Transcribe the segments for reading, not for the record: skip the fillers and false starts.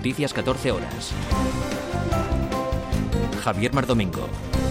Noticias 14 horas. Javier Mardomingo.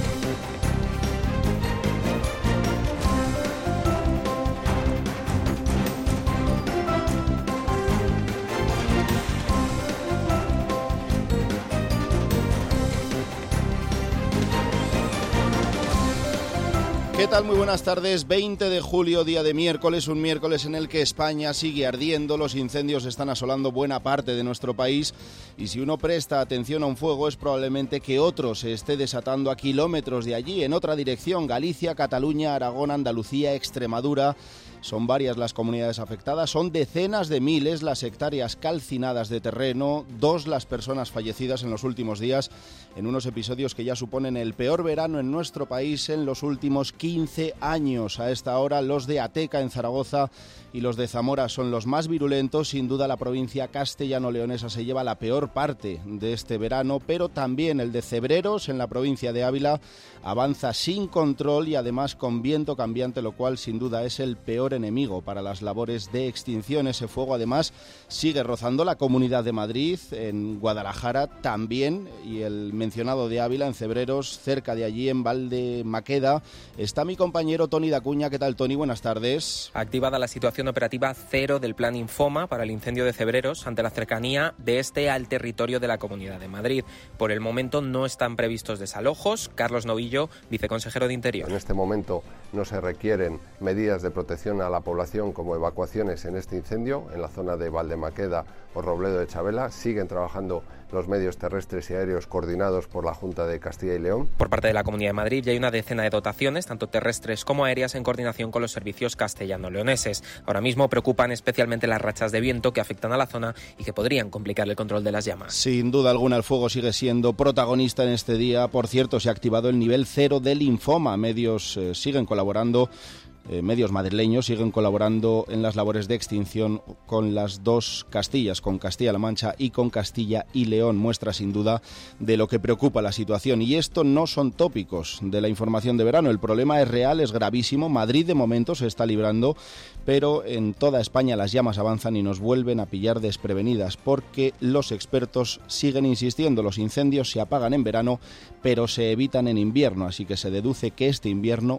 ¿Qué tal? Muy buenas tardes. 20 de julio, día de miércoles, un miércoles en el que España sigue ardiendo, los incendios están asolando buena parte de nuestro país y si uno presta atención a un fuego es probablemente que otro se esté desatando a kilómetros de allí, en otra dirección, Galicia, Cataluña, Aragón, Andalucía, Extremadura. Son varias las comunidades afectadas, son decenas de miles las hectáreas calcinadas de terreno, 2 las personas fallecidas en los últimos días, en unos episodios que ya suponen el peor verano en nuestro país en los últimos 15 años. A esta hora los de Ateca en Zaragoza y los de Zamora son los más virulentos. Sin duda la provincia castellano-leonesa se lleva la peor parte de este verano, pero también el de Cebreros en la provincia de Ávila avanza sin control y además con viento cambiante, lo cual sin duda es el peor enemigo para las labores de extinción. Ese fuego además sigue rozando la Comunidad de Madrid, en Guadalajara también, y el mencionado de Ávila en Cebreros, cerca de allí en Valdemaqueda. Está mi compañero Toni Dacuña. ¿Qué tal, Toni? Buenas tardes. Activada la situación operativa 0 del Plan Infoma para el incendio de Cebreros ante la cercanía de este al territorio de la Comunidad de Madrid. Por el momento no están previstos desalojos. Carlos Novillo, viceconsejero de Interior. En este momento no se requieren medidas de protección a la población como evacuaciones en este incendio. En la zona de Valdemaqueda o Robledo de Chabela siguen trabajando los medios terrestres y aéreos coordinados por la Junta de Castilla y León. Por parte de la Comunidad de Madrid ya hay una decena de dotaciones, tanto terrestres como aéreas, en coordinación con los servicios castellano-leoneses. Ahora mismo preocupan especialmente las rachas de viento que afectan a la zona y que podrían complicar el control de las llamas. Sin duda alguna el fuego sigue siendo protagonista en este día. Por cierto, se ha activado el nivel 0 del Infoma. Medios siguen colaborando. Medios madrileños siguen colaborando en las labores de extinción con las dos Castillas, con Castilla-La Mancha y con Castilla y León. Muestra sin duda de lo que preocupa la situación. Y esto no son tópicos de la información de verano. El problema es real, es gravísimo. Madrid de momento se está librando, pero en toda España las llamas avanzan y nos vuelven a pillar desprevenidas, porque los expertos siguen insistiendo. Los incendios se apagan en verano, pero se evitan en invierno. Así que se deduce que este invierno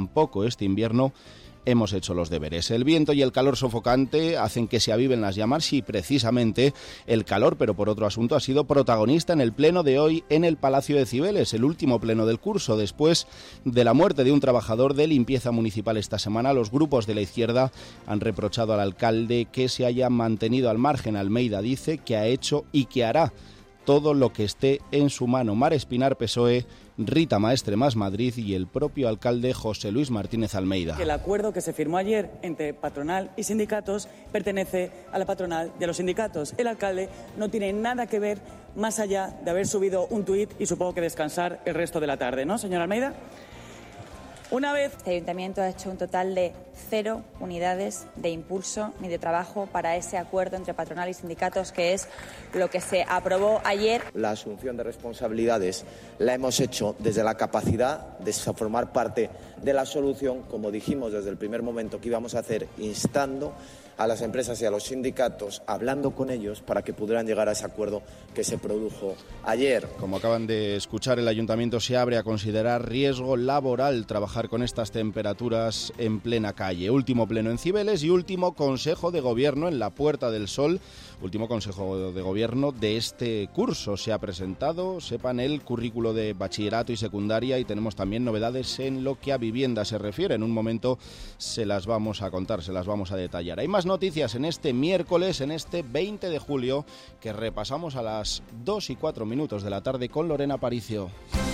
hemos hecho los deberes. El viento y el calor sofocante hacen que se aviven las llamas y precisamente el calor, pero por otro asunto, ha sido protagonista en el pleno de hoy en el Palacio de Cibeles, el último pleno del curso. Después de la muerte de un trabajador de limpieza municipal esta semana, los grupos de la izquierda han reprochado al alcalde que se haya mantenido al margen. Almeida dice que ha hecho y que hará todo lo que esté en su mano. Mar Espinar, PSOE, Rita Maestre, Más Madrid, y el propio alcalde José Luis Martínez Almeida. El acuerdo que se firmó ayer entre patronal y sindicatos pertenece a la patronal y a los sindicatos. El alcalde no tiene nada que ver más allá de haber subido un tuit y supongo que descansar el resto de la tarde, ¿no, señor Almeida? Una vez... Este ayuntamiento ha hecho un total de 0 unidades de impulso ni de trabajo para ese acuerdo entre patronal y sindicatos, que es lo que se aprobó ayer. La asunción de responsabilidades la hemos hecho desde la capacidad de formar parte de la solución, como dijimos desde el primer momento que íbamos a hacer, instando a las empresas y a los sindicatos, hablando con ellos para que pudieran llegar a ese acuerdo que se produjo ayer. Como acaban de escuchar, el ayuntamiento se abre a considerar riesgo laboral trabajar con estas temperaturas en plena calle. Último pleno en Cibeles y último Consejo de Gobierno en la Puerta del Sol. Último Consejo de Gobierno de este curso. Se ha presentado, sepan, el currículo de bachillerato y secundaria, y tenemos también novedades en lo que a vivienda se refiere. En un momento se las vamos a contar, se las vamos a detallar. Hay más noticias en este miércoles, en este 20 de julio, que repasamos a las 2:04 de la tarde con Lorena Aparicio.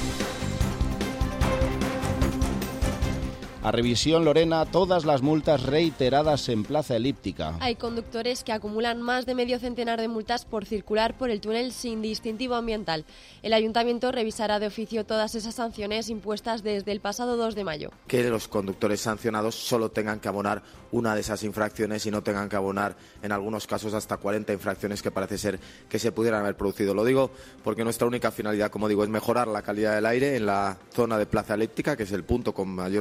A revisión, Lorena, todas las multas reiteradas en Plaza Elíptica. Hay conductores que acumulan más de medio centenar de multas por circular por el túnel sin distintivo ambiental. El ayuntamiento revisará de oficio todas esas sanciones impuestas desde el pasado 2 de mayo. Que los conductores sancionados solo tengan que abonar una de esas infracciones y no tengan que abonar, en algunos casos, hasta 40 infracciones que parece ser que se pudieran haber producido. Lo digo porque nuestra única finalidad, como digo, es mejorar la calidad del aire en la zona de Plaza Elíptica, que es el punto con mayor índice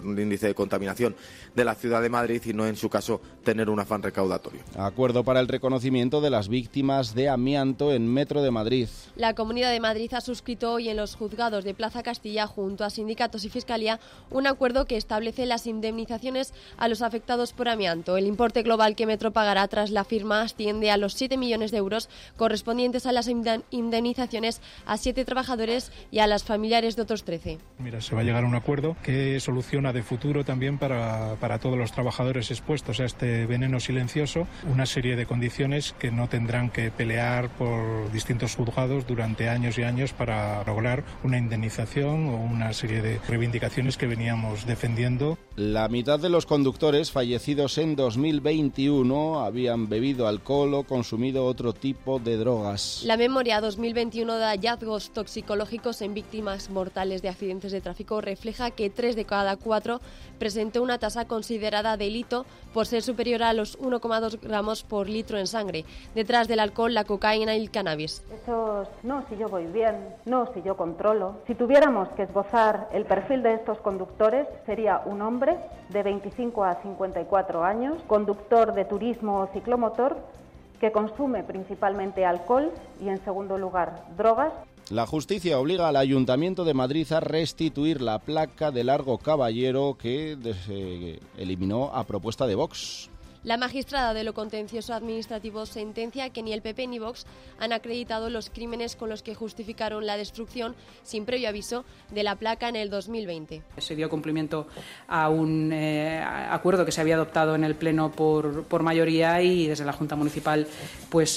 de contaminación de la ciudad de Madrid y no, en su caso, tener un afán recaudatorio. Acuerdo para el reconocimiento de las víctimas de amianto en Metro de Madrid. La Comunidad de Madrid ha suscrito hoy en los juzgados de Plaza Castilla, junto a sindicatos y Fiscalía, un acuerdo que establece las indemnizaciones a los afectados por amianto. El importe global que Metro pagará tras la firma asciende a los 7 millones de euros, correspondientes a las indemnizaciones a 7 trabajadores y a las familiares de otros 13. Mira, se va a llegar a un acuerdo que soluciona de futuro también para todos los trabajadores expuestos a este veneno silencioso una serie de condiciones que no tendrán que pelear por distintos juzgados durante años y años para lograr una indemnización o una serie de reivindicaciones que veníamos defendiendo. La mitad de los conductores fallecidos en 2021 habían bebido alcohol o consumido otro tipo de drogas. La memoria 2021 de hallazgos toxicológicos en víctimas mortales de accidentes de tráfico refleja que 3 de cada 4 presentó una tasa considerada delito por ser superior a los 1,2 gramos por litro en sangre. Detrás del alcohol, la cocaína y el cannabis. Esos, no, si yo voy bien, no, si yo controlo. Si tuviéramos que esbozar el perfil de estos conductores, sería un hombre de 25 a 54 años, conductor de turismo o ciclomotor, que consume principalmente alcohol y, en segundo lugar, drogas. La justicia obliga al Ayuntamiento de Madrid a restituir la placa de Largo Caballero que eliminó a propuesta de Vox. La magistrada de lo contencioso administrativo sentencia que ni el PP ni Vox han acreditado los crímenes con los que justificaron la destrucción sin previo aviso de la placa en el 2020. Se dio cumplimiento a un acuerdo que se había adoptado en el Pleno por mayoría y desde la Junta Municipal pues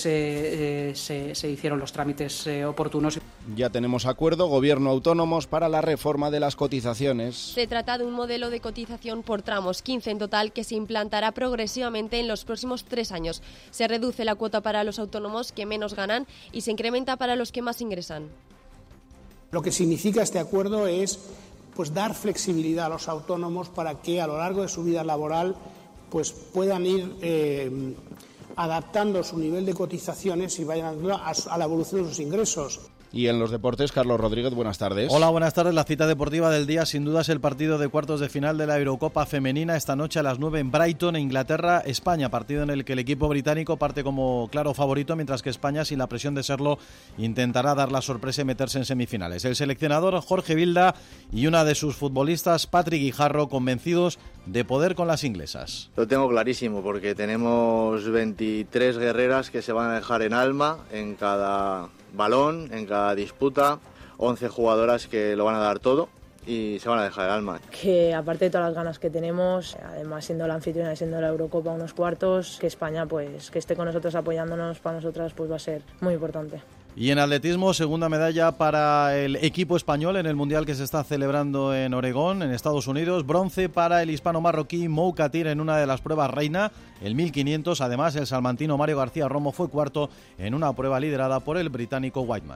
se hicieron los trámites oportunos. Ya tenemos acuerdo, Gobierno autónomos, para la reforma de las cotizaciones. Se trata de un modelo de cotización por tramos, 15 en total, que se implantará progresivamente en los próximos 3 años. Se reduce la cuota para los autónomos que menos ganan y se incrementa para los que más ingresan. Lo que significa este acuerdo es dar flexibilidad a los autónomos para que a lo largo de su vida laboral puedan ir adaptando su nivel de cotizaciones y vayan a la evolución de sus ingresos. Y en los deportes, Carlos Rodríguez, buenas tardes. Hola, buenas tardes. La cita deportiva del día sin duda es el partido de cuartos de final de la Eurocopa femenina esta noche a las 9 en Brighton, Inglaterra, España. Partido en el que el equipo británico parte como claro favorito, mientras que España, sin la presión de serlo, intentará dar la sorpresa y meterse en semifinales. El seleccionador Jorge Vilda y una de sus futbolistas, Patrick Guijarro, convencidos de poder con las inglesas. Lo tengo clarísimo porque tenemos 23 guerreras que se van a dejar en alma en cada balón, en cada disputa, 11 jugadoras que lo van a dar todo y se van a dejar el alma. Que aparte de todas las ganas que tenemos, además siendo la anfitriona y siendo la Eurocopa unos cuartos, que España que esté con nosotros apoyándonos, para nosotras va a ser muy importante. Y en atletismo, segunda medalla para el equipo español en el Mundial que se está celebrando en Oregón, en Estados Unidos. Bronce para el hispano-marroquí Mou Katir en una de las pruebas reina, el 1500. Además, el salmantino Mario García Romo fue cuarto en una prueba liderada por el británico Whiteman.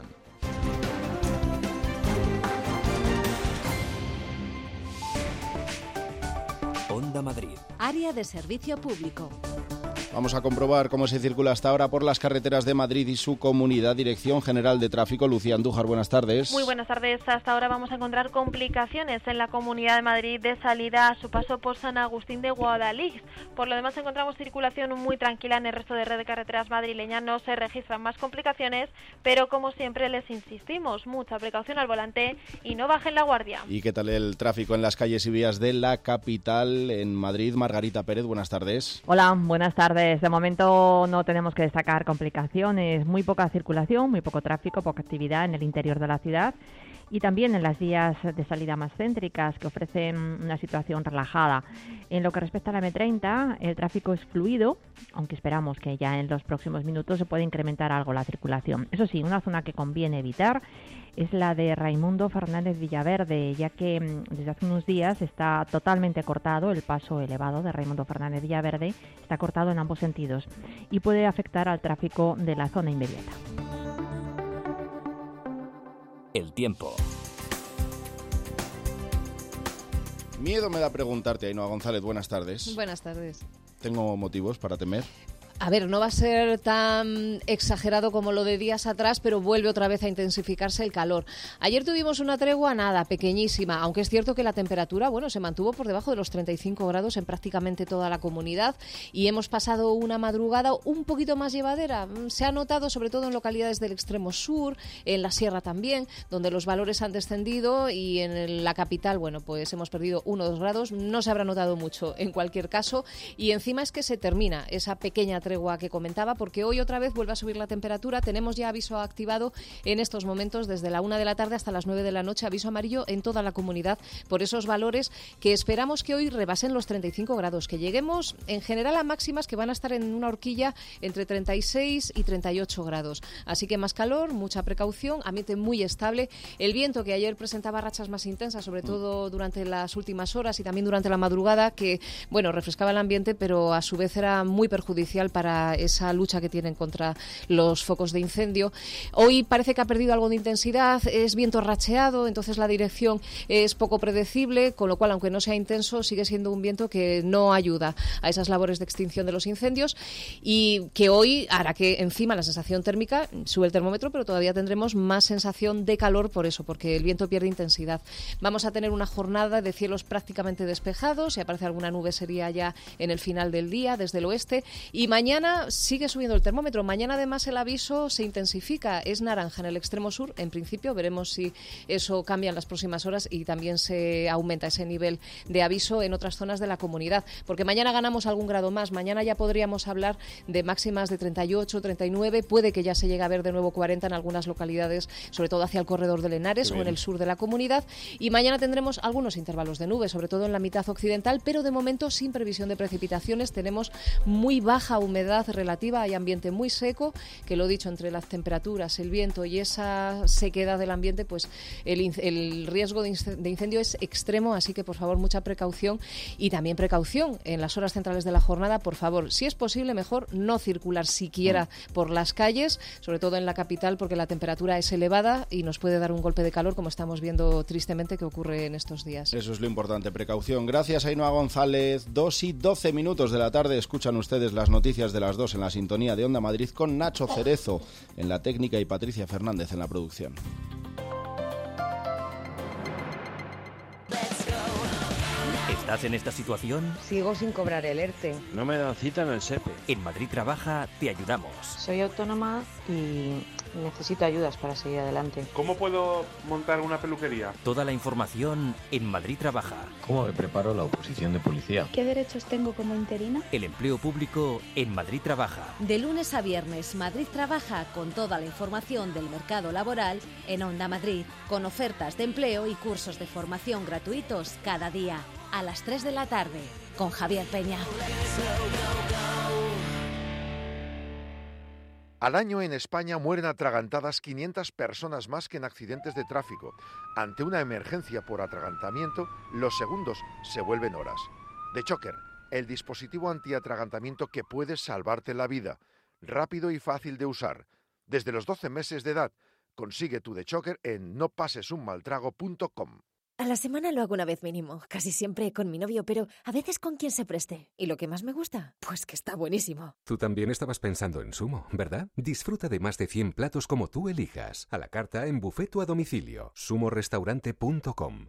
Onda Madrid. Área de servicio público. Vamos a comprobar cómo se circula hasta ahora por las carreteras de Madrid y su comunidad. Dirección General de Tráfico, Lucía Andújar, buenas tardes. Muy buenas tardes. Hasta ahora vamos a encontrar complicaciones en la Comunidad de Madrid de salida a su paso por San Agustín de Guadalix. Por lo demás encontramos circulación muy tranquila en el resto de red de carreteras madrileña. No se registran más complicaciones, pero como siempre les insistimos, mucha precaución al volante y no bajen la guardia. ¿Y qué tal el tráfico en las calles y vías de la capital en Madrid? Margarita Pérez, buenas tardes. Hola, buenas tardes. De momento no tenemos que destacar complicaciones, muy poca circulación, muy poco tráfico, poca actividad en el interior de la ciudad y también en las vías de salida más céntricas que ofrecen una situación relajada. En lo que respecta a la M30, el tráfico es fluido, aunque esperamos que ya en los próximos minutos se pueda incrementar algo la circulación. Eso sí, una zona que conviene evitar es la de Raimundo Fernández Villaverde, ya que desde hace unos días está totalmente cortado el paso elevado de Raimundo Fernández Villaverde, está cortado en ambos sentidos y puede afectar al tráfico de la zona inmediata. El tiempo. Miedo me da preguntarte, Ainhoa González, buenas tardes. Buenas tardes. ¿Tengo motivos para temer? A ver, no va a ser tan exagerado como lo de días atrás, pero vuelve otra vez a intensificarse el calor. Ayer tuvimos una tregua, pequeñísima, aunque es cierto que la temperatura, se mantuvo por debajo de los 35 grados en prácticamente toda la comunidad y hemos pasado una madrugada un poquito más llevadera. Se ha notado sobre todo en localidades del extremo sur, en la sierra también, donde los valores han descendido, y en la capital, pues hemos perdido 1 o 2 grados. No se habrá notado mucho en cualquier caso, y encima es que se termina esa pequeña tregua que comentaba, porque hoy otra vez vuelve a subir la temperatura. Tenemos ya aviso activado en estos momentos desde la 1 de la tarde hasta las 9 de la noche, aviso amarillo en toda la comunidad por esos valores que esperamos que hoy rebasen los 35 grados, que lleguemos en general a máximas que van a estar en una horquilla entre 36 y 38 grados. Así que más calor, mucha precaución, ambiente muy estable. El viento, que ayer presentaba rachas más intensas, sobre todo durante las últimas horas y también durante la madrugada, que refrescaba el ambiente, pero a su vez era muy perjudicial para esa lucha que tienen contra los focos de incendio. Hoy parece que ha perdido algo de intensidad, es viento racheado, entonces la dirección es poco predecible, con lo cual, aunque no sea intenso, sigue siendo un viento que no ayuda a esas labores de extinción de los incendios, y que hoy hará que encima la sensación térmica sube el termómetro, pero todavía tendremos más sensación de calor por eso, porque el viento pierde intensidad. Vamos a tener una jornada de cielos prácticamente despejados, si aparece alguna nube sería ya en el final del día desde el oeste, y mañana sigue subiendo el termómetro. Mañana además el aviso se intensifica, es naranja en el extremo sur, en principio veremos si eso cambia en las próximas horas y también se aumenta ese nivel de aviso en otras zonas de la comunidad, porque mañana ganamos algún grado más. Mañana ya podríamos hablar de máximas de 38, 39, puede que ya se llegue a ver de nuevo 40 en algunas localidades, sobre todo hacia el corredor del Henares o en el sur de la comunidad, y mañana tendremos algunos intervalos de nubes, sobre todo en la mitad occidental, pero de momento sin previsión de precipitaciones. Tenemos muy baja humedad relativa, hay ambiente muy seco, que lo dicho, entre las temperaturas, el viento y esa sequedad del ambiente, pues el riesgo de incendio es extremo, así que por favor mucha precaución, y también precaución en las horas centrales de la jornada. Por favor, si es posible, mejor no circular siquiera por las calles, sobre todo en la capital, porque la temperatura es elevada y nos puede dar un golpe de calor, como estamos viendo tristemente que ocurre en estos días. Eso es lo importante, precaución. Gracias, Ainhoa González. 2:12 de la tarde, escuchan ustedes las noticias de las 2 en la sintonía de Onda Madrid, con Nacho Cerezo en la técnica y Patricia Fernández en la producción. ¿Estás en esta situación? Sigo sin cobrar el ERTE. No me dan cita en el SEPE. En Madrid Trabaja te ayudamos. Soy autónoma y necesito ayudas para seguir adelante. ¿Cómo puedo montar una peluquería? Toda la información en Madrid Trabaja. ¿Cómo me preparo la oposición de policía? ¿Qué derechos tengo como interina? El empleo público en Madrid Trabaja. De lunes a viernes, Madrid Trabaja, con toda la información del mercado laboral en Onda Madrid, con ofertas de empleo y cursos de formación gratuitos cada día, a las 3 de la tarde, con Javier Peña. Al año en España mueren atragantadas 500 personas más que en accidentes de tráfico. Ante una emergencia por atragantamiento, los segundos se vuelven horas. The Choker, el dispositivo antiatragantamiento que puede salvarte la vida. Rápido y fácil de usar. Desde los 12 meses de edad, consigue tu The Choker en nopasesunmaltrago.com. A la semana lo hago una vez mínimo, casi siempre con mi novio, pero a veces con quien se preste. ¿Y lo que más me gusta? Pues que está buenísimo. Tú también estabas pensando en Sumo, ¿verdad? Disfruta de más de 100 platos como tú elijas, a la carta, en buffet o a domicilio. sumorestaurante.com.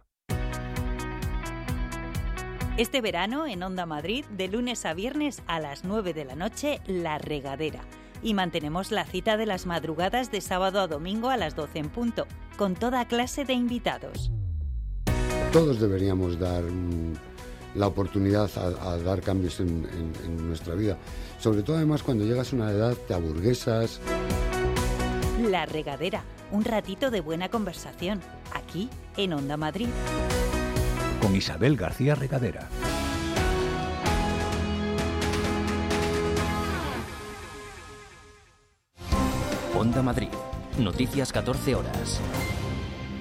Este verano en Onda Madrid, de lunes a viernes a las 9 de la noche, La Regadera. Y mantenemos la cita de las madrugadas de sábado a domingo a las 12 en punto, con toda clase de invitados. Todos deberíamos dar la oportunidad a dar cambios en nuestra vida. Sobre todo, además, cuando llegas a una edad, te aburguesas. La Regadera, un ratito de buena conversación, aquí en Onda Madrid. Con Isabel García Regadera. Onda Madrid, noticias 14 horas.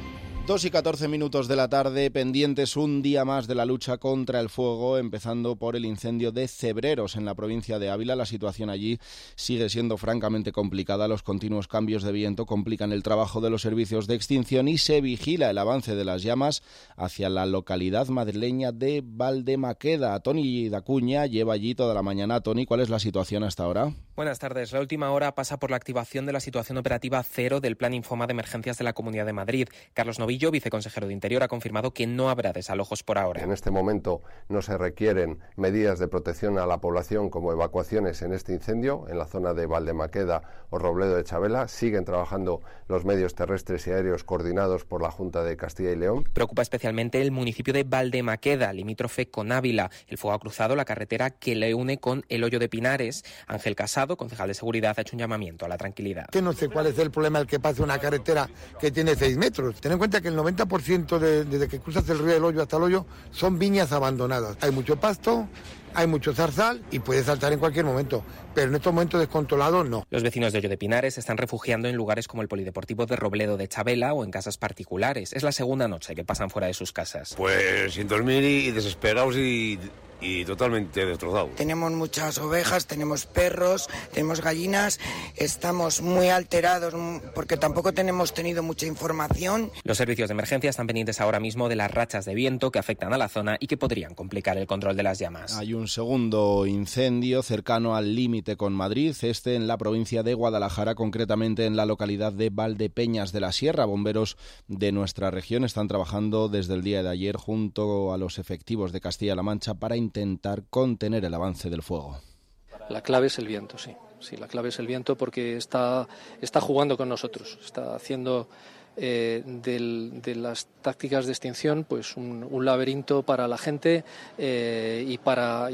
2:14 de la tarde, pendientes un día más de la lucha contra el fuego, empezando por el incendio de Cebreros en la provincia de Ávila. La situación allí sigue siendo francamente complicada. Los continuos cambios de viento complican el trabajo de los servicios de extinción y se vigila el avance de las llamas hacia la localidad madrileña de Valdemaqueda. Toni Dacuña lleva allí toda la mañana. Toni, ¿cuál es la situación hasta ahora? Buenas tardes. La última hora pasa por la activación de la situación operativa 0 del Plan Infoma de Emergencias de la Comunidad de Madrid. Carlos Novillo, viceconsejero de Interior, ha confirmado que no habrá desalojos por ahora. En este momento no se requieren medidas de protección a la población como evacuaciones en este incendio. En la zona de Valdemaqueda o Robledo de Chabela siguen trabajando los medios terrestres y aéreos coordinados por la Junta de Castilla y León. Preocupa especialmente el municipio de Valdemaqueda, limítrofe con Ávila. El fuego ha cruzado la carretera que le une con el Hoyo de Pinares. Ángel Casado, concejal de Seguridad, ha hecho un llamamiento a la tranquilidad. Que no sé cuál es el problema del que pase una carretera que tiene 6 metros. Ten en cuenta que el 90% desde que cruzas el río del Hoyo hasta el Hoyo son viñas abandonadas. Hay mucho pasto, hay mucho zarzal y puede saltar en cualquier momento, pero en estos momentos descontrolados no. Los vecinos de Hoyo de Pinares se están refugiando en lugares como el Polideportivo de Robledo de Chabela o en casas particulares. Es la segunda noche que pasan fuera de sus casas. Pues sin dormir y desesperados y totalmente destrozados. Tenemos muchas ovejas, tenemos perros, tenemos gallinas, estamos muy alterados porque tampoco tenemos tenido mucha información. Los servicios de emergencia están pendientes ahora mismo de las rachas de viento que afectan a la zona y que podrían complicar el control de las llamas. Hay un segundo incendio cercano al límite con Madrid, este en la provincia de Guadalajara, concretamente en la localidad de Valdepeñas de la Sierra. Bomberos de nuestra región están trabajando desde el día de ayer junto a los efectivos de Castilla-La Mancha para intentar contener el avance del fuego. La clave es el viento, sí, la clave es el viento porque está jugando con nosotros, está haciendo de las tácticas de extinción pues un laberinto para la gente y para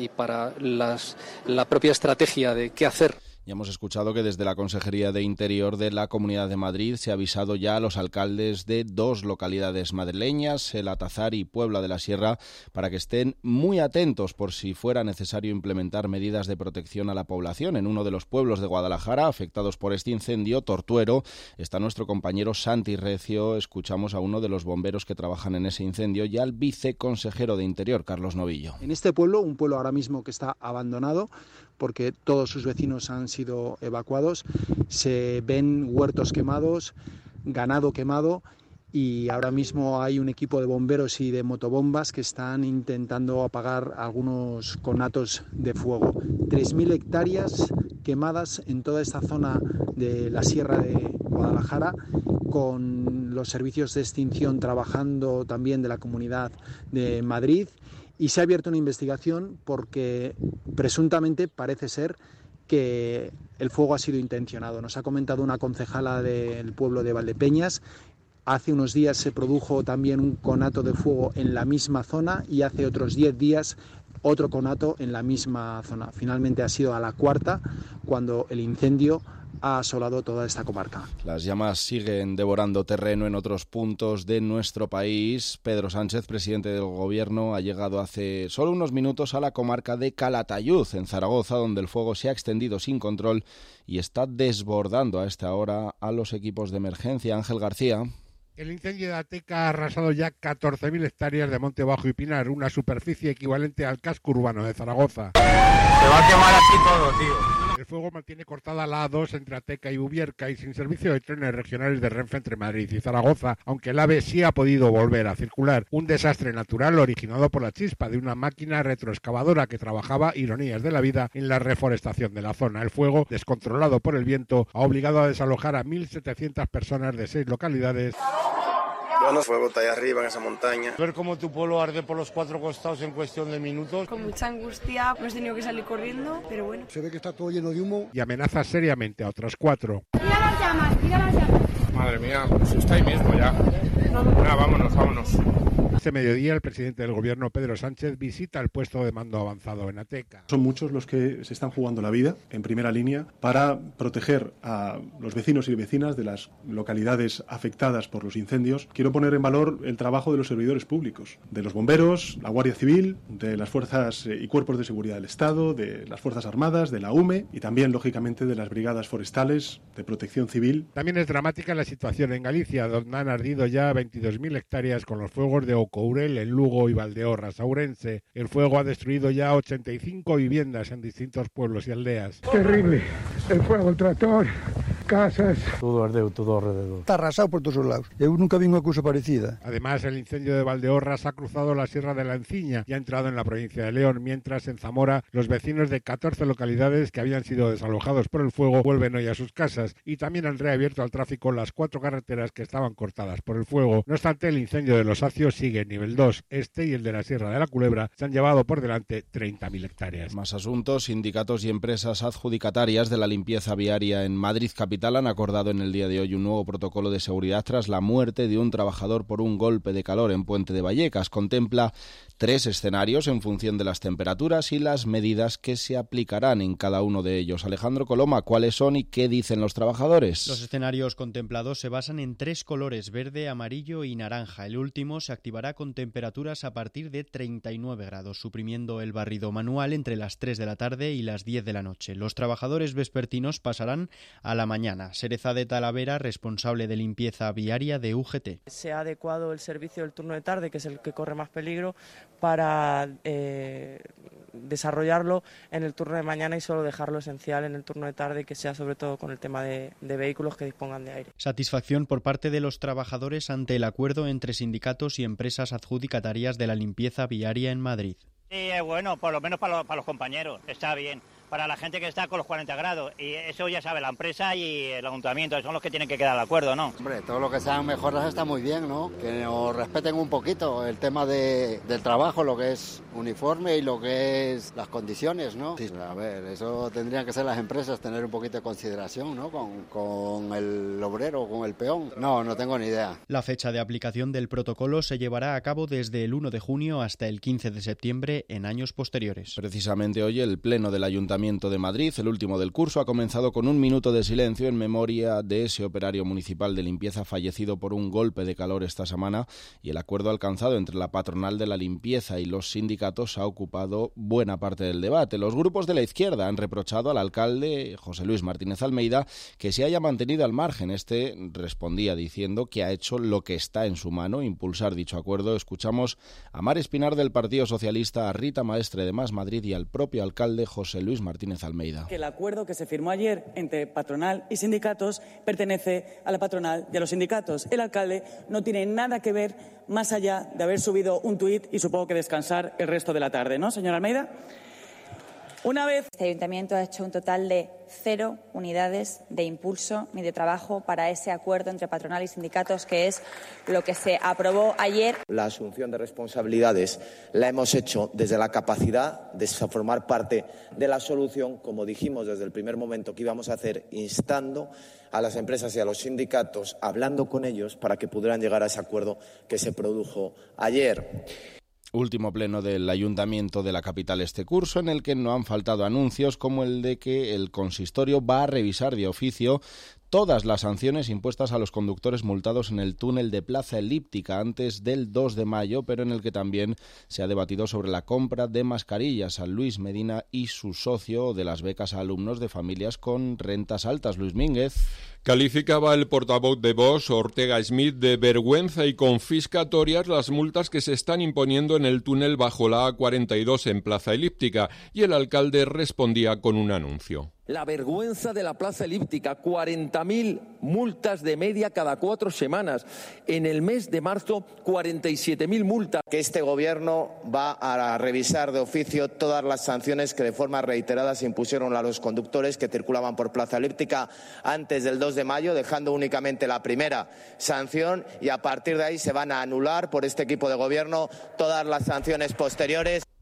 la propia estrategia de qué hacer. Ya hemos escuchado que desde la Consejería de Interior de la Comunidad de Madrid se ha avisado ya a los alcaldes de 2 localidades madrileñas, El Atazar y Puebla de la Sierra, para que estén muy atentos por si fuera necesario implementar medidas de protección a la población. En uno de los pueblos de Guadalajara afectados por este incendio, Tortuero, está nuestro compañero Santi Recio. Escuchamos a uno de los bomberos que trabajan en ese incendio y al viceconsejero de Interior, Carlos Novillo. En este pueblo, un pueblo ahora mismo que está abandonado, porque todos sus vecinos han sido evacuados, se ven huertos quemados, ganado quemado y ahora mismo hay un equipo de bomberos y de motobombas que están intentando apagar algunos conatos de fuego. 3.000 hectáreas quemadas en toda esta zona de la Sierra de Guadalajara, con los servicios de extinción trabajando también de la Comunidad de Madrid. Y se ha abierto una investigación porque presuntamente parece ser que el fuego ha sido intencionado. Nos ha comentado una concejala del pueblo de Valdepeñas. Hace unos días se produjo también un conato de fuego en la misma zona y hace otros 10 días otro conato en la misma zona. Finalmente ha sido a la cuarta cuando el incendio ha asolado toda esta comarca. Las llamas siguen devorando terreno en otros puntos de nuestro país. Pedro Sánchez, presidente del Gobierno, ha llegado hace solo unos minutos a la comarca de Calatayud, en Zaragoza, donde el fuego se ha extendido sin control y está desbordando a esta hora a los equipos de emergencia. Ángel García. El incendio de Ateca ha arrasado ya 14.000 hectáreas de monte bajo y pinar, una superficie equivalente al casco urbano de Zaragoza. Se va a quemar aquí todo, tío. El fuego mantiene cortada la A2 entre Ateca y Ubierca y sin servicio de trenes regionales de Renfe entre Madrid y Zaragoza, aunque el AVE sí ha podido volver a circular. Un desastre natural originado por la chispa de una máquina retroexcavadora que trabajaba, ironías de la vida, en la reforestación de la zona. El fuego, descontrolado por el viento, ha obligado a desalojar a 1.700 personas de 6 localidades. Bueno, fuego está ahí arriba en esa montaña. Ver cómo tu pueblo arde por los 4 costados en cuestión de minutos. Con mucha angustia, hemos tenido que salir corriendo, pero bueno. Se ve que está todo lleno de humo. Y amenaza seriamente a otras 4. ¡Mira las llamas! ¡Mira las llamas! Madre mía, pues está ahí mismo ya. Vámonos. Este mediodía el presidente del gobierno, Pedro Sánchez, visita el puesto de mando avanzado en Ateca. Son muchos los que se están jugando la vida en primera línea para proteger a los vecinos y vecinas de las localidades afectadas por los incendios. Quiero poner en valor el trabajo de los servidores públicos, de los bomberos, la Guardia Civil, de las fuerzas y cuerpos de seguridad del Estado, de las Fuerzas Armadas, de la UME y también, lógicamente, de las brigadas forestales, de protección civil. También es dramática la situación en Galicia, donde han ardido ya 22.000 hectáreas con los fuegos de Ocourel, en Lugo y Valdeorras, Ourense. El fuego ha destruido ya 85 viviendas en distintos pueblos y aldeas. Terrible. El fuego, el tractor, casas. Todo ardeu, todo alrededor. Está arrasado por todos los lados. Yo nunca vi una cosa parecida. Además, el incendio de Valdeorras ha cruzado la Sierra de la Enciña y ha entrado en la provincia de León, mientras en Zamora los vecinos de 14 localidades que habían sido desalojados por el fuego vuelven hoy a sus casas y también han reabierto al tráfico las 4 carreteras que estaban cortadas por el fuego. No obstante, el incendio de Los Acios sigue en nivel 2. Este y el de la Sierra de la Culebra se han llevado por delante 30.000 hectáreas. Más asuntos. Sindicatos y empresas adjudicatarias de la limpieza viaria en Madrid capital han acordado en el día de hoy un nuevo protocolo de seguridad tras la muerte de un trabajador por un golpe de calor en Puente de Vallecas. Contempla 3 escenarios en función de las temperaturas y las medidas que se aplicarán en cada uno de ellos. Alejandro Coloma, ¿cuáles son y qué dicen los trabajadores? Los escenarios contemplados se basan en 3 colores, verde, amarillo y naranja. El último se activará con temperaturas a partir de 39 grados, suprimiendo el barrido manual entre las 3 de la tarde y las 10 de la noche. Los trabajadores vespertinos pasarán a la mañana. Sereza de Talavera, responsable de limpieza viaria de UGT. Se ha adecuado el servicio del turno de tarde, que es el que corre más peligro, para desarrollarlo en el turno de mañana y solo dejarlo esencial en el turno de tarde, que sea sobre todo con el tema de vehículos que dispongan de aire. Satisfacción por parte de los trabajadores ante el acuerdo entre sindicatos y empresas adjudicatarias de la limpieza viaria en Madrid. Sí, bueno, por lo menos para los compañeros, está bien. Para la gente que está con los 40 grados, y eso ya sabe la empresa y el ayuntamiento, son los que tienen que quedar de acuerdo, ¿no? Hombre, todo lo que sean mejoras está muy bien, ¿no? Que nos respeten un poquito el tema del trabajo, lo que es uniforme y lo que es las condiciones, ¿no? Sí, a ver, eso tendrían que ser las empresas, tener un poquito de consideración, ¿no? Con el obrero, con el peón. No tengo ni idea. La fecha de aplicación del protocolo se llevará a cabo desde el 1 de junio hasta el 15 de septiembre en años posteriores. Precisamente hoy el Pleno del Ayuntamiento de Madrid, el último del curso, ha comenzado con un minuto de silencio en memoria de ese operario municipal de limpieza fallecido por un golpe de calor esta semana, y el acuerdo alcanzado entre la patronal de la limpieza y los sindicatos ha ocupado buena parte del debate. Los grupos de la izquierda han reprochado al alcalde José Luis Martínez Almeida que se haya mantenido al margen. Este respondía diciendo que ha hecho lo que está en su mano, impulsar dicho acuerdo. Escuchamos a Mar Espinar del Partido Socialista, a Rita Maestre de Más Madrid y al propio alcalde José Luis Martínez Almeida. Que el acuerdo que se firmó ayer entre patronal y sindicatos pertenece a la patronal y a los sindicatos. El alcalde no tiene nada que ver más allá de haber subido un tuit y supongo que descansar el resto de la tarde, ¿no, señor Almeida? Una vez... Este ayuntamiento ha hecho un total de 0 unidades de impulso ni de trabajo para ese acuerdo entre patronal y sindicatos, que es lo que se aprobó ayer. La asunción de responsabilidades la hemos hecho desde la capacidad de formar parte de la solución, como dijimos desde el primer momento que íbamos a hacer, instando a las empresas y a los sindicatos, hablando con ellos para que pudieran llegar a ese acuerdo que se produjo ayer. Último pleno del Ayuntamiento de la capital este curso, en el que no han faltado anuncios como el de que el consistorio va a revisar de oficio todas las sanciones impuestas a los conductores multados en el túnel de Plaza Elíptica antes del 2 de mayo, pero en el que también se ha debatido sobre la compra de mascarillas a Luis Medina y su socio, de las becas a alumnos de familias con rentas altas. Luis Mínguez. Calificaba el portavoz de Vox, Ortega Smith, de vergüenza y confiscatorias las multas que se están imponiendo en el túnel bajo la A42 en Plaza Elíptica, y el alcalde respondía con un anuncio. La vergüenza de la Plaza Elíptica, 40.000 multas de media cada 4 semanas. En el mes de marzo, 47.000 multas. Que este gobierno va a revisar de oficio todas las sanciones que de forma reiterada se impusieron a los conductores que circulaban por Plaza Elíptica antes del 2 de mayo, dejando únicamente la primera sanción, y a partir de ahí se van a anular por este equipo de gobierno todas las sanciones posteriores.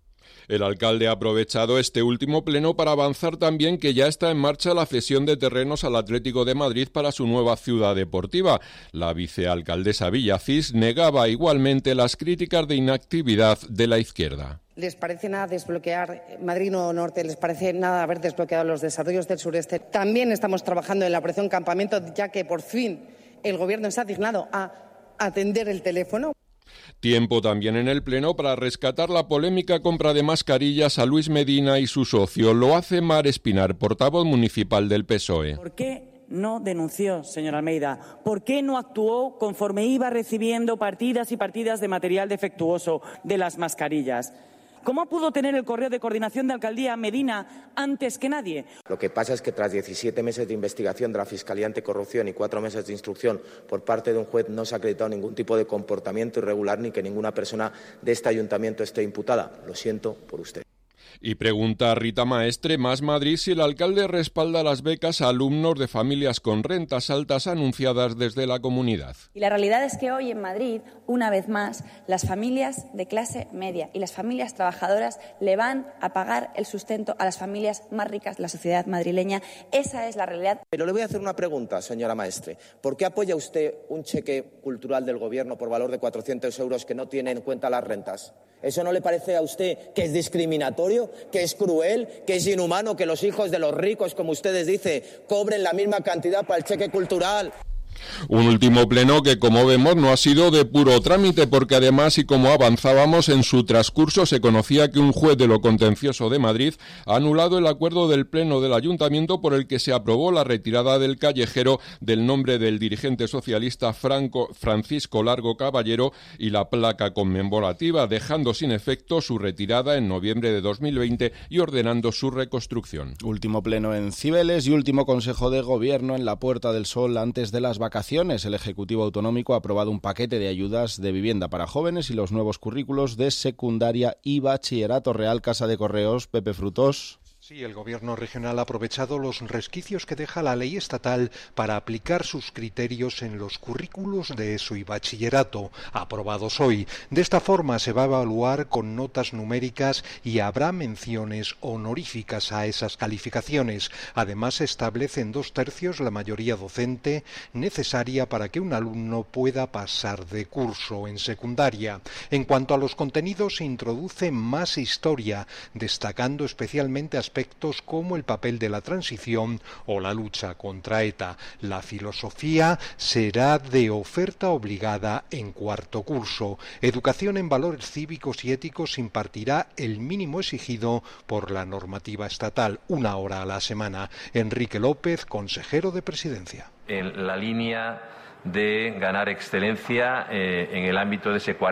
El alcalde ha aprovechado este último pleno para avanzar también que ya está en marcha la cesión de terrenos al Atlético de Madrid para su nueva ciudad deportiva. La vicealcaldesa Villacís negaba igualmente las críticas de inactividad de la izquierda. ¿Les parece nada desbloquear Madrid Nuevo Norte? ¿Les parece nada haber desbloqueado los desarrollos del sureste? También estamos trabajando en la operación Campamento, ya que por fin el Gobierno está dignado a atender el teléfono. Tiempo también en el Pleno para rescatar la polémica compra de mascarillas a Luis Medina y su socio. Lo hace Mar Espinar, portavoz municipal del PSOE. ¿Por qué no denunció, señor Almeida? ¿Por qué no actuó conforme iba recibiendo partidas y partidas de material defectuoso de las mascarillas? ¿Cómo pudo tener el correo de coordinación de alcaldía Medina antes que nadie? Lo que pasa es que tras 17 meses de investigación de la Fiscalía Anticorrupción y 4 meses de instrucción por parte de un juez no se ha acreditado ningún tipo de comportamiento irregular ni que ninguna persona de este ayuntamiento esté imputada. Lo siento por usted. Y pregunta a Rita Maestre, Más Madrid, si el alcalde respalda las becas a alumnos de familias con rentas altas anunciadas desde la comunidad. Y la realidad es que hoy en Madrid, una vez más, las familias de clase media y las familias trabajadoras le van a pagar el sustento a las familias más ricas de la sociedad madrileña. Esa es la realidad. Pero le voy a hacer una pregunta, señora Maestre. ¿Por qué apoya usted un cheque cultural del Gobierno por valor de 400 euros que no tiene en cuenta las rentas? ¿Eso no le parece a usted que es discriminatorio, que es cruel, que es inhumano que los hijos de los ricos, como ustedes dicen, cobren la misma cantidad para el cheque cultural? Un último pleno que, como vemos, no ha sido de puro trámite, porque además, y como avanzábamos en su transcurso, se conocía que un juez de lo contencioso de Madrid ha anulado el acuerdo del pleno del ayuntamiento por el que se aprobó la retirada del callejero del nombre del dirigente socialista Francisco Largo Caballero y la placa conmemorativa, dejando sin efecto su retirada en noviembre de 2020 y ordenando su reconstrucción. Último pleno en Cibeles y último Consejo de Gobierno en la Puerta del Sol antes de las vacaciones. El Ejecutivo Autonómico ha aprobado un paquete de ayudas de vivienda para jóvenes y los nuevos currículos de secundaria y bachillerato. Real Casa de Correos, Pepe Frutos. Sí, el Gobierno regional ha aprovechado los resquicios que deja la ley estatal para aplicar sus criterios en los currículos de ESO y bachillerato, aprobados hoy. De esta forma se va a evaluar con notas numéricas y habrá menciones honoríficas a esas calificaciones. Además, se establece en 2/3 la mayoría docente necesaria para que un alumno pueda pasar de curso en secundaria. En cuanto a los contenidos, se introduce más historia, destacando especialmente aspectos como el papel de la transición o la lucha contra ETA. La filosofía será de oferta obligada en 4º curso. Educación en valores cívicos y éticos impartirá el mínimo exigido por la normativa estatal, 1 hora a la semana. Enrique López, consejero de Presidencia. En la línea de ganar excelencia en el ámbito de ese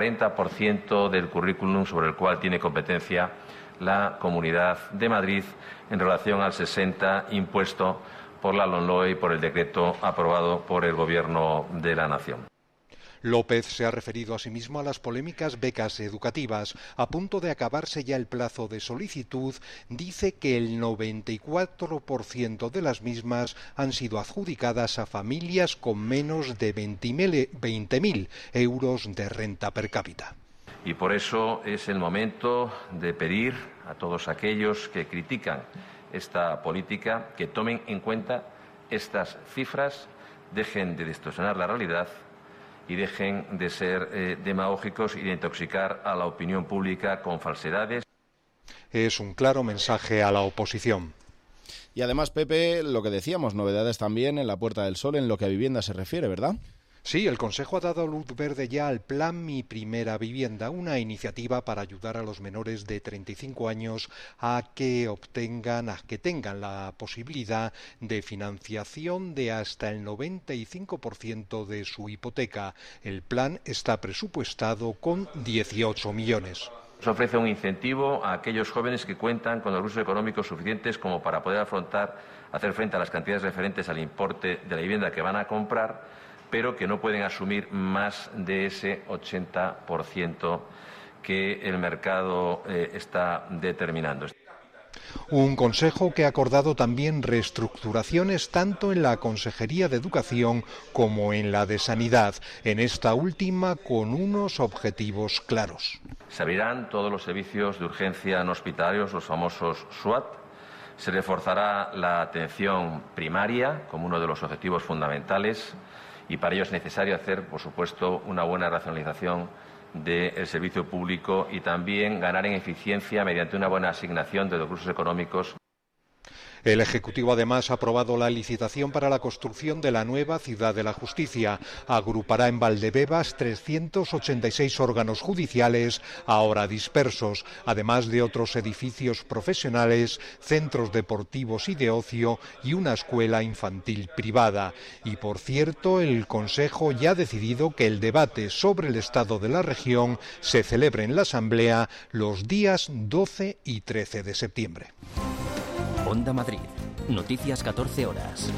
40% del currículum sobre el cual tiene competencia la Comunidad de Madrid en relación al 60% impuesto por la LOMLOE y por el decreto aprobado por el Gobierno de la Nación. López se ha referido asimismo a las polémicas becas educativas. A punto de acabarse ya el plazo de solicitud, dice que el 94% de las mismas han sido adjudicadas a familias con menos de 20.000 euros de renta per cápita. Y por eso es el momento de pedir a todos aquellos que critican esta política que tomen en cuenta estas cifras, dejen de distorsionar la realidad y dejen de ser demagógicos y de intoxicar a la opinión pública con falsedades. Es un claro mensaje a la oposición. Y además, Pepe, lo que decíamos, novedades también en la Puerta del Sol en lo que a vivienda se refiere, ¿verdad? Sí, el Consejo ha dado luz verde ya al Plan Mi Primera Vivienda, una iniciativa para ayudar a los menores de 35 años a que tengan la posibilidad de financiación de hasta el 95% de su hipoteca. El plan está presupuestado con 18 millones. Se ofrece un incentivo a aquellos jóvenes que cuentan con los recursos económicos suficientes como para poder hacer frente a las cantidades referentes al importe de la vivienda que van a comprar, pero que no pueden asumir más de ese 80% que el mercado está determinando. Un consejo que ha acordado también reestructuraciones tanto en la Consejería de Educación como en la de Sanidad, en esta última con unos objetivos claros. Se abrirán todos los servicios de urgencia no hospitalarios, los famosos SUAT. Se reforzará la atención primaria como uno de los objetivos fundamentales y para ello es necesario hacer, por supuesto, una buena racionalización del servicio público y también ganar en eficiencia mediante una buena asignación de recursos económicos. El Ejecutivo además ha aprobado la licitación para la construcción de la nueva Ciudad de la Justicia. Agrupará en Valdebebas 386 órganos judiciales, ahora dispersos, además de otros edificios profesionales, centros deportivos y de ocio y una escuela infantil privada. Y por cierto, el Consejo ya ha decidido que el debate sobre el estado de la región se celebre en la Asamblea los días 12 y 13 de septiembre. Onda Madrid. Noticias 14 horas.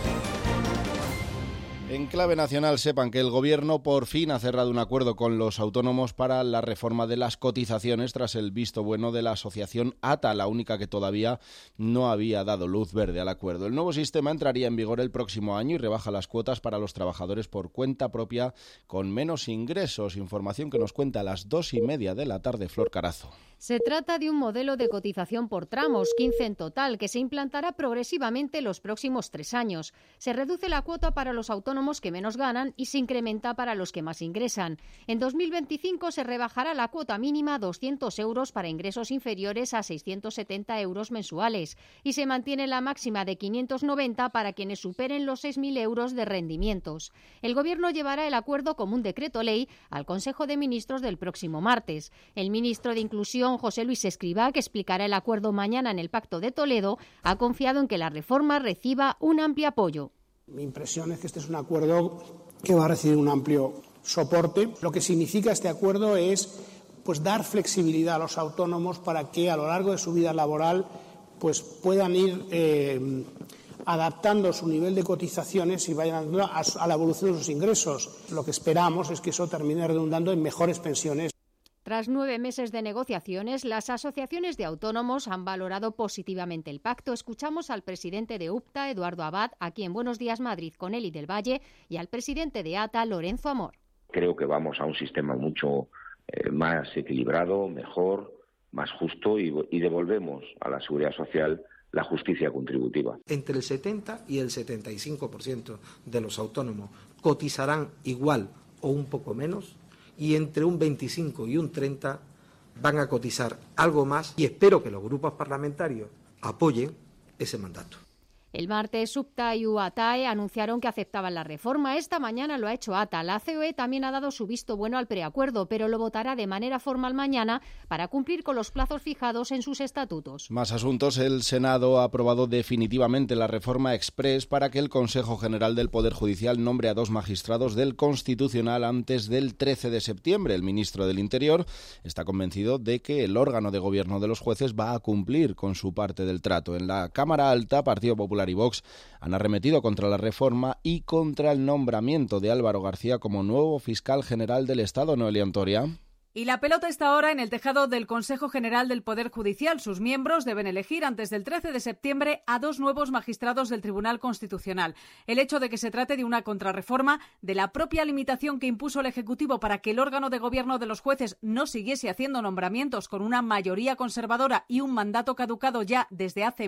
En clave nacional, sepan que el Gobierno por fin ha cerrado un acuerdo con los autónomos para la reforma de las cotizaciones tras el visto bueno de la asociación ATA, la única que todavía no había dado luz verde al acuerdo. El nuevo sistema entraría en vigor el próximo año y rebaja las cuotas para los trabajadores por cuenta propia con menos ingresos. Información que nos cuenta a las 2:30 de la tarde Flor Carazo. Se trata de un modelo de cotización por tramos, 15 en total, que se implantará progresivamente los próximos 3 años. Se reduce la cuota para los autónomos que menos ganan y se incrementa para los que más ingresan. En 2025 se rebajará la cuota mínima a 200 euros para ingresos inferiores a 670 euros mensuales y se mantiene la máxima de 590 para quienes superen los 6.000 euros de rendimientos. El Gobierno llevará el acuerdo como un decreto ley al Consejo de Ministros del próximo martes. El ministro de Inclusión, José Luis Escrivá, que explicará el acuerdo mañana en el Pacto de Toledo, ha confiado en que la reforma reciba un amplio apoyo. Mi impresión es que este es un acuerdo que va a recibir un amplio soporte. Lo que significa este acuerdo es dar flexibilidad a los autónomos para que a lo largo de su vida laboral puedan ir adaptando su nivel de cotizaciones y vayan a la evolución de sus ingresos. Lo que esperamos es que eso termine redundando en mejores pensiones. Tras 9 meses de negociaciones, las asociaciones de autónomos han valorado positivamente el pacto. Escuchamos al presidente de UPTA, Eduardo Abad, aquí en Buenos Días Madrid con Eli del Valle, y al presidente de ATA, Lorenzo Amor. Creo que vamos a un sistema mucho más equilibrado, mejor, más justo y devolvemos a la seguridad social la justicia contributiva. Entre el 70 y el 75% de los autónomos cotizarán igual o un poco menos, y entre un 25 y un 30 van a cotizar algo más, y espero que los grupos parlamentarios apoyen ese mandato. El martes, UPTA y UATAE anunciaron que aceptaban la reforma. Esta mañana lo ha hecho ATA. La COE también ha dado su visto bueno al preacuerdo, pero lo votará de manera formal mañana para cumplir con los plazos fijados en sus estatutos. Más asuntos. El Senado ha aprobado definitivamente la reforma exprés para que el Consejo General del Poder Judicial nombre a 2 magistrados del Constitucional antes del 13 de septiembre. El ministro del Interior está convencido de que el órgano de gobierno de los jueces va a cumplir con su parte del trato. En la Cámara Alta, Partido Popular y Vox han arremetido contra la reforma y contra el nombramiento de Álvaro García como nuevo fiscal general del Estado. Noelia Antoria. Y la pelota está ahora en el tejado del Consejo General del Poder Judicial. Sus miembros deben elegir antes del 13 de septiembre a 2 nuevos magistrados del Tribunal Constitucional. El hecho de que se trate de una contrarreforma, de la propia limitación que impuso el Ejecutivo para que el órgano de gobierno de los jueces no siguiese haciendo nombramientos con una mayoría conservadora y un mandato caducado ya desde hace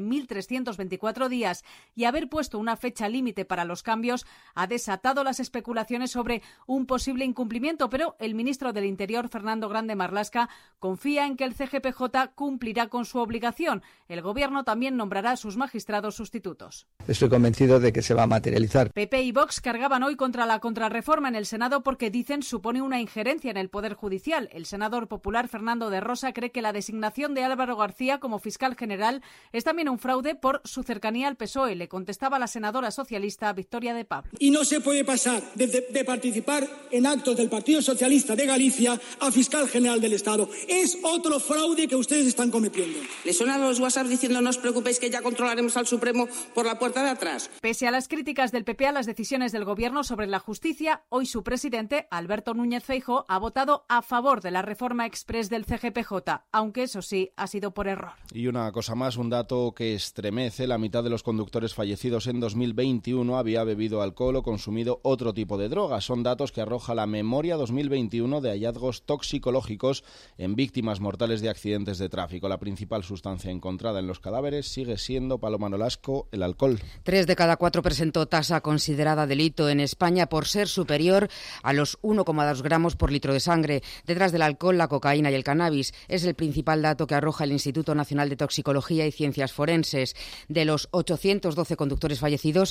1.324 días y haber puesto una fecha límite para los cambios, ha desatado las especulaciones sobre un posible incumplimiento, pero el ministro del Interior, Fernando Grande Marlaska, confía en que el CGPJ cumplirá con su obligación. El Gobierno también nombrará a sus magistrados sustitutos. Estoy convencido de que se va a materializar. PP y Vox cargaban hoy contra la contrarreforma en el Senado porque dicen supone una injerencia en el Poder Judicial. El senador popular Fernando de Rosa cree que la designación de Álvaro García como fiscal general es también un fraude por su cercanía al PSOE. Le contestaba la senadora socialista Victoria de Pablo. Y no se puede pasar de participar en actos del Partido Socialista de Galicia a fiscal fiscal general del Estado. Es otro fraude que ustedes están cometiendo. ¿Les suenan los WhatsApp diciendo no os preocupéis que ya controlaremos al Supremo por la puerta de atrás? Pese a las críticas del PP a las decisiones del Gobierno sobre la justicia, hoy su presidente, Alberto Núñez Feijóo, ha votado a favor de la reforma exprés del CGPJ, aunque eso sí, ha sido por error. Y una cosa más, un dato que estremece: la mitad de los conductores fallecidos en 2021 había bebido alcohol o consumido otro tipo de drogas. Son datos que arroja la memoria 2021 de hallazgos toxicológicos en víctimas mortales de accidentes de tráfico. La principal sustancia encontrada en los cadáveres sigue siendo, Paloma Nolasco, el alcohol. 3 de cada 4 presentó tasa considerada delito en España por ser superior a los 1,2 gramos por litro de sangre. Detrás del alcohol, la cocaína y el cannabis. Es el principal dato que arroja el Instituto Nacional de Toxicología y Ciencias Forenses. De los 812 conductores fallecidos,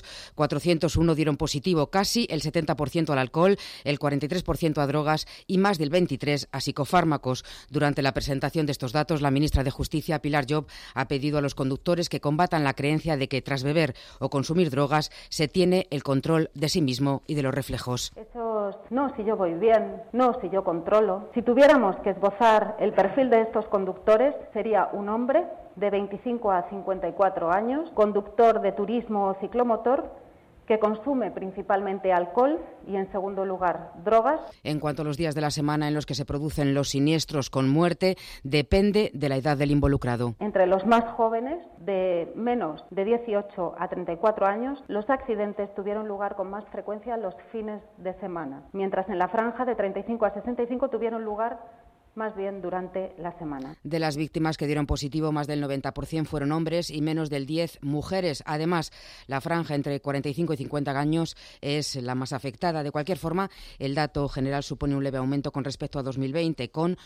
401 dieron positivo, casi el 70% al alcohol, el 43% a drogas y más del 23% a psicofármacos. Durante la presentación de estos datos, la ministra de Justicia, Pilar Llop, ha pedido a los conductores que combatan la creencia de que tras beber o consumir drogas se tiene el control de sí mismo y de los reflejos. No, si yo voy bien, no, si yo controlo. Si tuviéramos que esbozar el perfil de estos conductores, sería un hombre de 25 a 54 años, conductor de turismo o ciclomotor, que consume principalmente alcohol y, en segundo lugar, drogas. En cuanto a los días de la semana en los que se producen los siniestros con muerte, depende de la edad del involucrado. Entre los más jóvenes, de menos de 18 a 34 años, los accidentes tuvieron lugar con más frecuencia los fines de semana, mientras en la franja de 35 a 65 tuvieron lugar más bien durante la semana. De las víctimas que dieron positivo, más del 90% fueron hombres y menos del 10% mujeres. Además, la franja entre 45 y 50 años es la más afectada. De cualquier forma, el dato general supone un leve aumento con respecto a 2020, con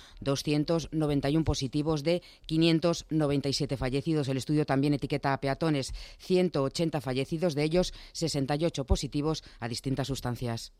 291 positivos de 597 fallecidos. El estudio también etiqueta a peatones, 180 fallecidos, de ellos 68 positivos a distintas sustancias.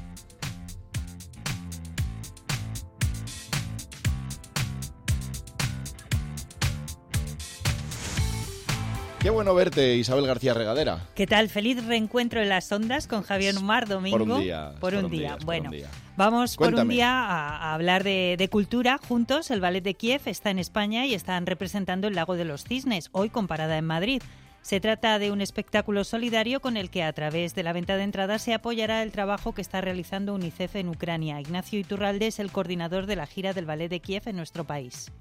Qué bueno verte, Isabel García Regadera. ¿Qué tal? Feliz reencuentro en las ondas con Javier Mar Domingo. Por un día. Bueno, vamos Cuéntame. por un día a hablar de cultura juntos. El Ballet de Kiev está en España y están representando el Lago de los Cisnes, hoy con parada en Madrid. Se trata de un espectáculo solidario con el que, a través de la venta de entradas, se apoyará el trabajo que está realizando UNICEF en Ucrania. Ignacio Iturralde es el coordinador de la gira del Ballet de Kiev en nuestro país.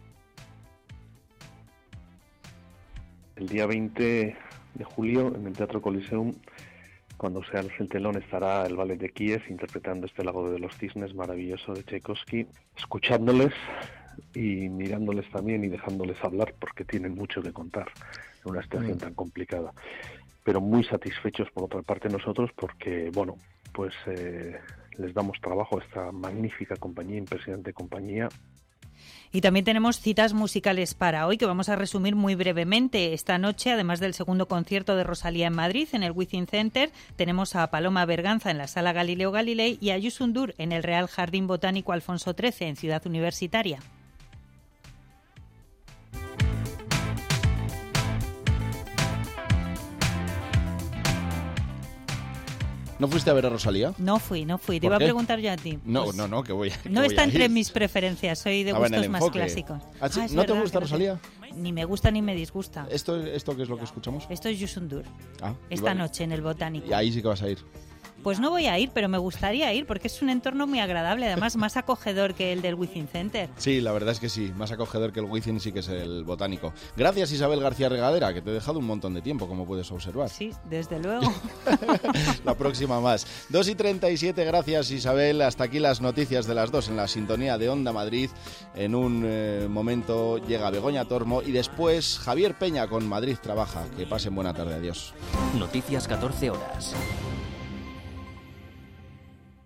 El día 20 de julio, en el Teatro Coliseum, cuando se alce el telón, estará el Ballet de Kiev interpretando este Lago de los Cisnes maravilloso de Tchaikovsky, escuchándoles y mirándoles también y dejándoles hablar, porque tienen mucho que contar en una situación tan complicada. Pero muy satisfechos, por otra parte, nosotros, porque, bueno, pues les damos trabajo a esta magnífica compañía, impresionante compañía. Y también tenemos citas musicales para hoy que vamos a resumir muy brevemente. Esta noche, además del segundo concierto de Rosalía en Madrid, en el Wizzing Center, tenemos a Paloma Berganza en la Sala Galileo Galilei y a Youssou N'Dour en el Real Jardín Botánico Alfonso XIII en Ciudad Universitaria. ¿No fuiste a ver a Rosalía? No fui. Te iba a preguntar yo a ti. No, pues, que voy a No está entre mis preferencias, soy de gustos más clásicos. ¿No te gusta Rosalía? Ni me gusta ni me disgusta. ¿Esto qué es lo que escuchamos? Esto es Youssou N'Dour. Esta noche en el Botánico. Y ahí sí que vas a ir. Pues no voy a ir, pero me gustaría ir porque es un entorno muy agradable, además más acogedor que el del Wizzing Center. Sí, la verdad es que sí, más acogedor que el Wizzing sí que es el Botánico. Gracias, Isabel García Regadera, que te he dejado un montón de tiempo, como puedes observar. Sí, desde luego. La próxima más. 2:37, gracias, Isabel. Hasta aquí las noticias de las 2 en la sintonía de Onda Madrid. En un momento llega Begoña Tormo y después Javier Peña con Madrid Trabaja. Que pasen buena tarde, adiós. Noticias 14 horas.